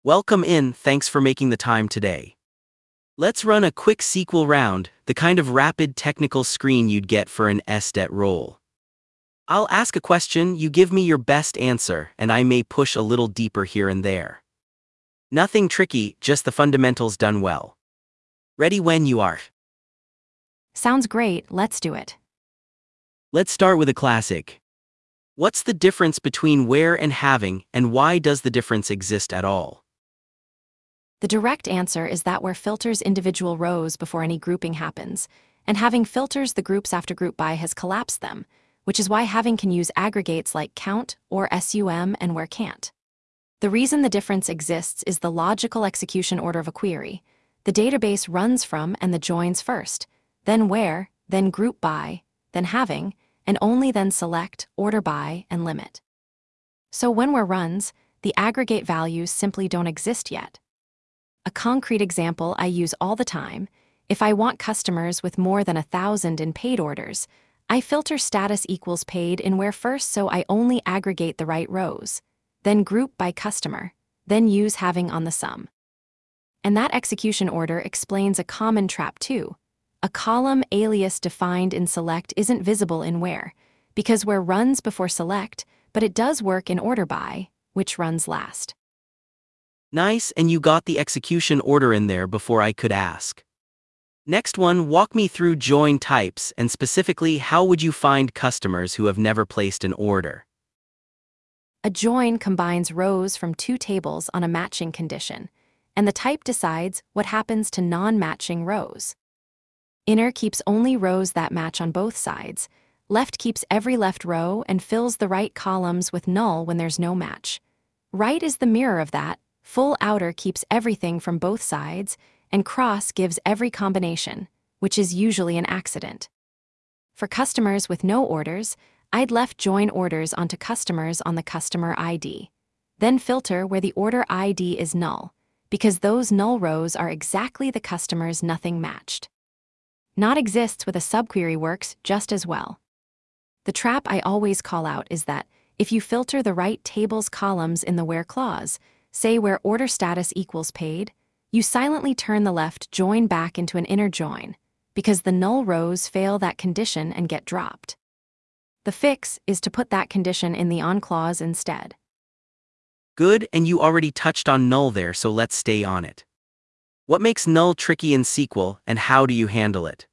Welcome in, thanks for making the time today. Let's run a quick SQL round, the kind of rapid technical screen you'd get for an SDET role. I'll ask a question, you give me your best answer, and I may push a little deeper here and there. Nothing tricky, just the fundamentals done well. Ready when you are. Sounds great, let's do it. Let's start with a classic. What's the difference between where and having, and why does the difference exist at all? The direct answer is that where filters individual rows before any grouping happens, and having filters the groups after group by has collapsed them, which is why having can use aggregates like count or sum and where can't. The reason the difference exists is the logical execution order of a query. The database runs from and the joins first, then where, then group by, then having, and only then select, order by, and limit. So when where runs, the aggregate values simply don't exist yet. A concrete example I use all the time: if I want customers with more than 1,000 in paid orders, I filter status equals paid in where first, so I only aggregate the right rows, then group by customer, then use having on the sum. And that execution order explains a common trap too. A column alias defined in select isn't visible in where, because where runs before select, but it does work in order by, which runs last. Nice, and you got the execution order in there before I could ask. Next one, walk me through join types, and specifically how would you find customers who have never placed an order? A join combines rows from two tables on a matching condition, and the type decides what happens to non-matching rows. Inner keeps only rows that match on both sides, left keeps every left row and fills the right columns with null when there's no match. Right is the mirror of that. Full outer keeps everything from both sides, and cross gives every combination, which is usually an accident. For customers with no orders, I'd left join orders onto customers on the customer ID. Then filter where the order ID is null, because those null rows are exactly the customers nothing matched. Not exists with a subquery works just as well. The trap I always call out is that if you filter the right table's columns in the where clause, say where order status equals paid, you silently turn the left join back into an inner join, because the null rows fail that condition and get dropped. The fix is to put that condition in the on clause instead. Good, and you already touched on null there, so let's stay on it. What makes null tricky in SQL, and how do you handle it?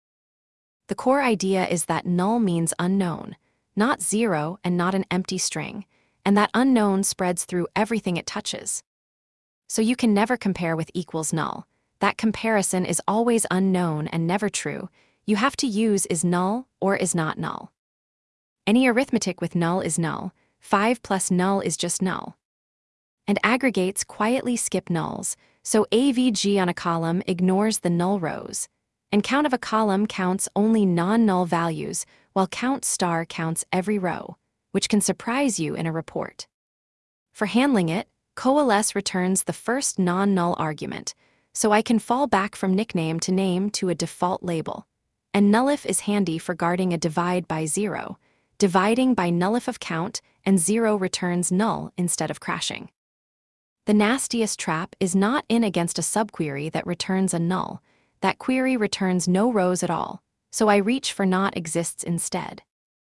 The core idea is that null means unknown, not zero and not an empty string, and that unknown spreads through everything it touches. So you can never compare with equals null. That comparison is always unknown and never true. You have to use is null or is not null. Any arithmetic with null is null. 5 plus null is just null. And aggregates quietly skip nulls, so AVG on a column ignores the null rows, and count of a column counts only non-null values, while count star counts every row, which can surprise you in a report. For handling it, coalesce returns the first non-null argument, so I can fall back from nickname to name to a default label. And nullif is handy for guarding a divide by 0, dividing by nullif of count, and 0 returns null instead of crashing. The nastiest trap is not in against a subquery that returns a null. That query returns no rows at all, so I reach for not exists instead.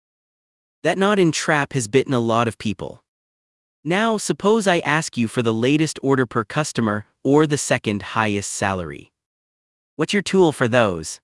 That not in trap has bitten a lot of people. Now, suppose I ask you for the latest order per customer or the second highest salary. What's your tool for those?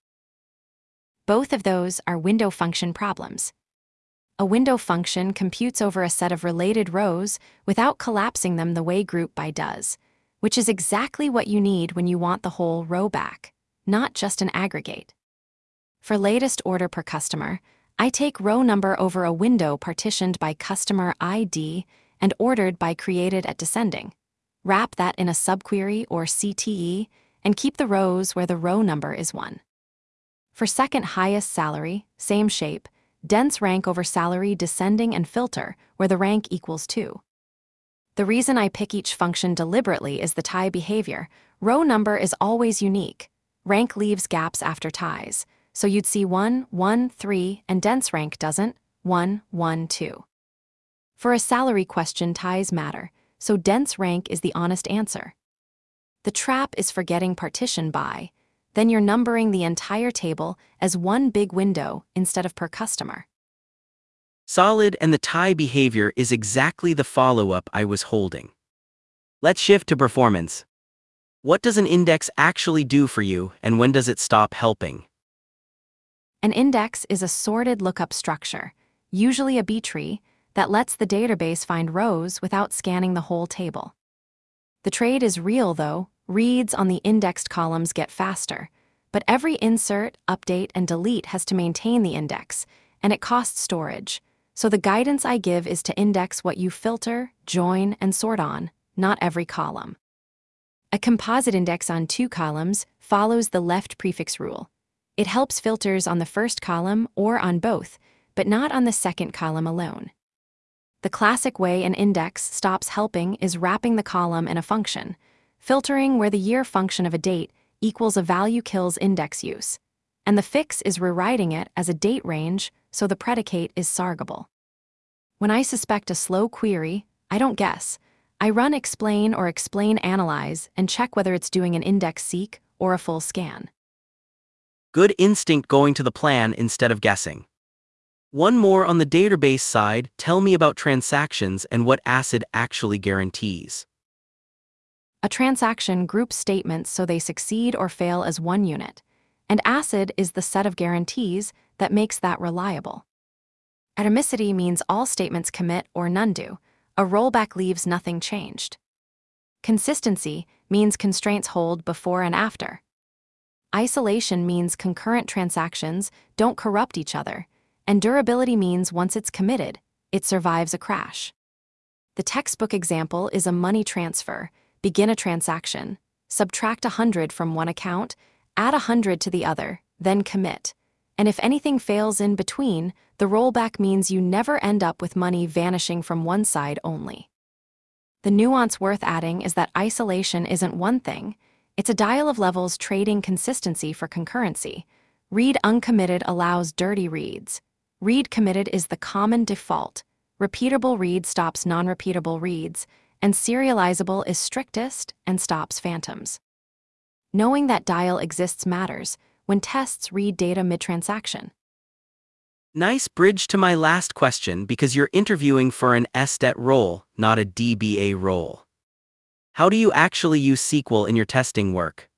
Both of those are window function problems. A window function computes over a set of related rows without collapsing them the way group by does, which is exactly what you need when you want the whole row back, not just an aggregate. For latest order per customer, I take row number over a window partitioned by customer ID and ordered by created at descending. Wrap that in a subquery or CTE and keep the rows where the row number is 1. For second highest salary, same shape, dense rank over salary descending and filter where the rank equals 2. The reason I pick each function deliberately is the tie behavior. Row number is always unique. Rank leaves gaps after ties, so you'd see 1, 1, 3, and dense rank doesn't, 1, 1, 2. For a salary question, ties matter, so dense rank is the honest answer. The trap is forgetting partition by. Then you're numbering the entire table as one big window instead of per customer. Solid, and the tie behavior is exactly the follow-up I was holding. Let's shift to performance. What does an index actually do for you, and when does it stop helping? An index is a sorted lookup structure, usually a B-tree, that lets the database find rows without scanning the whole table. The trade is real though. Reads on the indexed columns get faster, but every insert, update, and delete has to maintain the index, and it costs storage. So the guidance I give is to index what you filter, join, and sort on, not every column. A composite index on 2 columns follows the left prefix rule. It helps filters on the first column or on both, but not on the second column alone. The classic way an index stops helping is wrapping the column in a function, filtering where the year function of a date equals a value kills index use, and the fix is rewriting it as a date range so the predicate is sargable. When I suspect a slow query, I don't guess. I run explain or explain analyze and check whether it's doing an index seek or a full scan. Good instinct going to the plan instead of guessing. One more on the database side, tell me about transactions and what ACID actually guarantees. A transaction groups statements so they succeed or fail as one unit, and ACID is the set of guarantees that makes that reliable. Atomicity means all statements commit or none do. A rollback leaves nothing changed. Consistency means constraints hold before and after. Isolation means concurrent transactions don't corrupt each other, and durability means once it's committed, it survives a crash. The textbook example is a money transfer. Begin a transaction, subtract 100 from one account, add 100 to the other, then commit. And if anything fails in between, the rollback means you never end up with money vanishing from one side only. The nuance worth adding is that isolation isn't one thing, it's a dial of levels trading consistency for concurrency. Read uncommitted allows dirty reads. Read committed is the common default. Repeatable read stops non-repeatable reads, and serializable is strictest and stops phantoms. Knowing that dial exists matters when tests read data mid-transaction. Nice bridge to my last question because you're interviewing for an SDET role, not a DBA role. How do you actually use SQL in your testing work?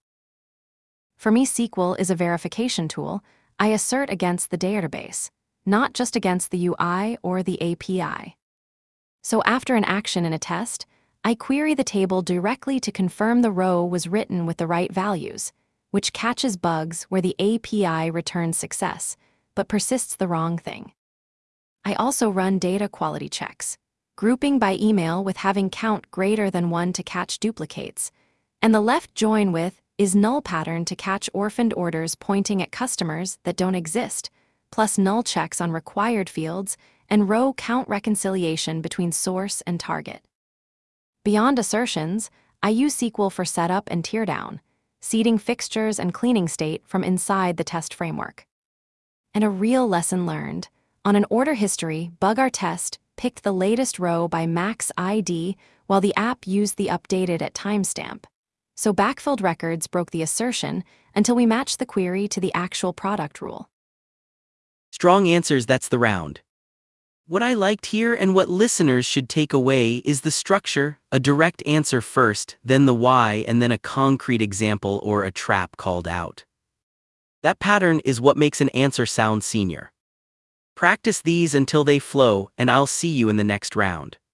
For me, SQL is a verification tool I assert against the database, not just against the UI or the API. So after an action in a test, I query the table directly to confirm the row was written with the right values, which catches bugs where the API returns success, but persists the wrong thing. I also run data quality checks, grouping by email with having count greater than 1 to catch duplicates, and the left join with is null pattern to catch orphaned orders pointing at customers that don't exist, plus null checks on required fields and row count reconciliation between source and target. Beyond assertions, I use SQL for setup and teardown, seeding fixtures and cleaning state from inside the test framework. And a real lesson learned. On an order history, BugRTest picked the latest row by max ID while the app used the updated at timestamp. So backfilled records broke the assertion until we matched the query to the actual product rule. Strong answers, that's the round. What I liked here and what listeners should take away is the structure, a direct answer first, then the why, and then a concrete example or a trap called out. That pattern is what makes an answer sound senior. Practice these until they flow, and I'll see you in the next round.